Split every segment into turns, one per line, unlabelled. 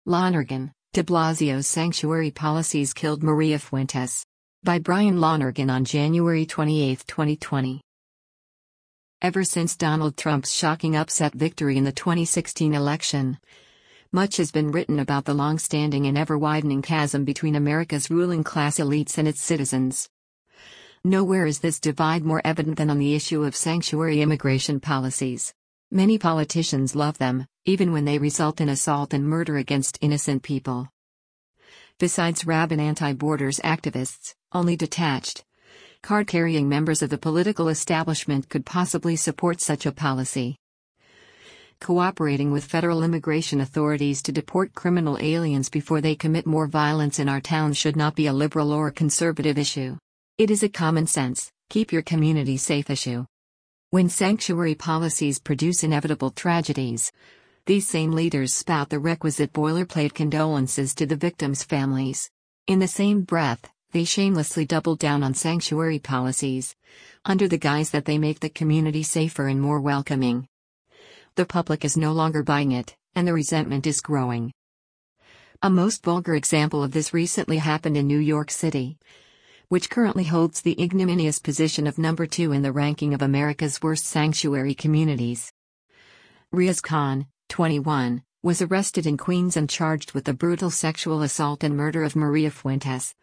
Lonergan, de Blasio's sanctuary policies killed Maria Fuentes. By Brian Lonergan on January 28, 2020. Ever since Donald Trump's shocking upset victory in the 2016 election, much has been written about the long-standing and ever-widening chasm between America's ruling class elites and its citizens. Nowhere is this divide more evident than on the issue of sanctuary immigration policies. Many politicians love them, even when they result in assault and murder against innocent people. Besides rabid anti-borders activists, only detached, card-carrying members of the political establishment could possibly support such a policy. Cooperating with federal immigration authorities to deport criminal aliens before they commit more violence in our towns should not be a liberal or a conservative issue. It is a common sense, keep your community safe issue. When sanctuary policies produce inevitable tragedies, these same leaders spout the requisite boilerplate condolences to the victims' families. In the same breath, they shamelessly double down on sanctuary policies, under the guise that they make the community safer and more welcoming. The public is no longer buying it, and the resentment is growing. A most vulgar example of this recently happened in New York City, which currently holds the ignominious position of number 2 in the ranking of America's worst sanctuary communities. Riaz Khan, 21, was arrested in Queens and charged with the brutal sexual assault and murder of Maria Fuentes,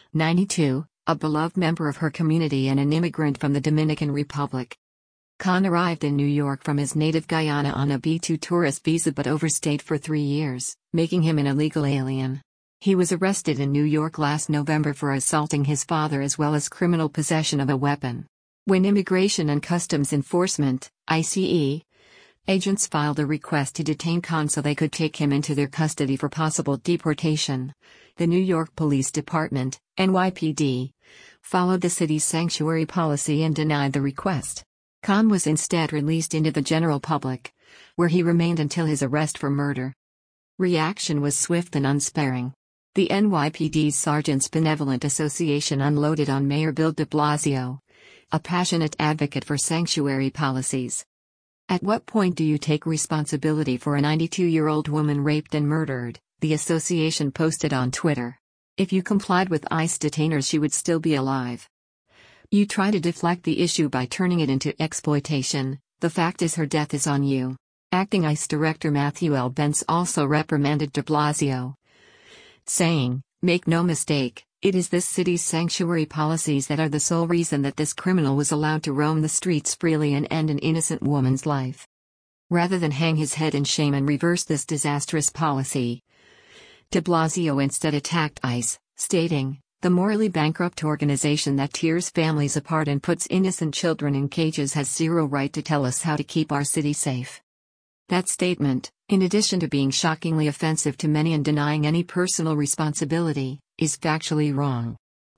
92, a beloved member of her community and an immigrant from the Dominican Republic. Khan arrived in New York from his native Guyana on a B-2 tourist visa but overstayed for 3 years, making him an illegal alien. He was arrested in New York last November for assaulting his father as well as criminal possession of a weapon. When Immigration and Customs Enforcement, ICE, agents filed a request to detain Khan so they could take him into their custody for possible deportation, the New York Police Department, NYPD, followed the city's sanctuary policy and denied the request. Khan was instead released into the general public, where he remained until his arrest for murder. Reaction was swift and unsparing. The NYPD's Sergeants Benevolent Association unloaded on Mayor Bill de Blasio, a passionate advocate for sanctuary policies. At what point do you take responsibility for a 92-year-old woman raped and murdered? The association posted on Twitter. If you complied with ICE detainers, she would still be alive. You try to deflect the issue by turning it into exploitation. The fact is her death is on you. Acting ICE Director Matthew L. Bence also reprimanded de Blasio, saying, "Make no mistake, it is this city's sanctuary policies that are the sole reason that this criminal was allowed to roam the streets freely and end an innocent woman's life." Rather than hang his head in shame and reverse this disastrous policy, de Blasio instead attacked ICE, stating, "The morally bankrupt organization that tears families apart and puts innocent children in cages has zero right to tell us how to keep our city safe." That statement, in addition to being shockingly offensive to many and denying any personal responsibility, is factually wrong.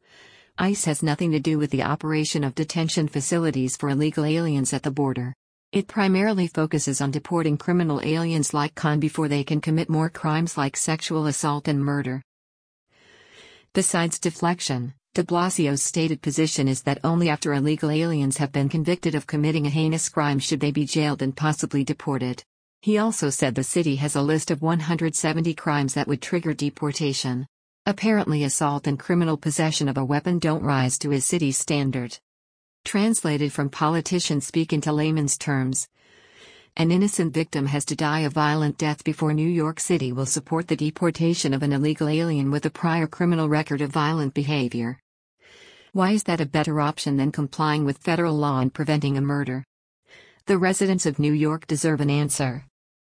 ICE has nothing to do with the operation of detention facilities for illegal aliens at the border. It primarily focuses on deporting criminal aliens like Khan before they can commit more crimes like sexual assault and murder. Besides deflection, de Blasio's stated position is that only after illegal aliens have been convicted of committing a heinous crime should they be jailed and possibly deported. He also said the city has a list of 170 crimes that would trigger deportation. Apparently assault and criminal possession of a weapon don't rise to his city's standard. Translated from politician speak into layman's terms, an innocent victim has to die a violent death before New York City will support the deportation of an illegal alien with a prior criminal record of violent behavior. Why is that a better option than complying with federal law and preventing a murder? The residents of New York deserve an answer.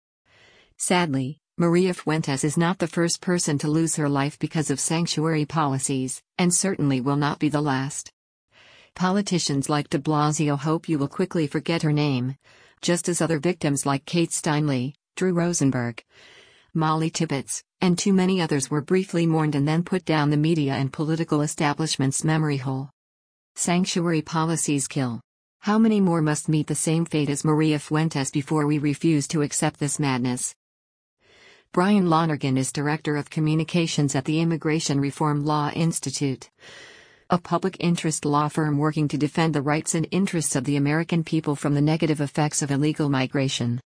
Sadly, Maria Fuentes is not the first person to lose her life because of sanctuary policies, and certainly will not be the last. Politicians like de Blasio hope you will quickly forget her name, just as other victims like Kate Steinle, Drew Rosenberg, Molly Tibbetts, and too many others were briefly mourned and then put down the media and political establishment's memory hole. Sanctuary policies kill. How many more must meet the same fate as Maria Fuentes before we refuse to accept this madness? Brian Lonergan is Director of Communications at the Immigration Reform Law Institute, a public interest law firm working to defend the rights and interests of the American people from the negative effects of illegal migration.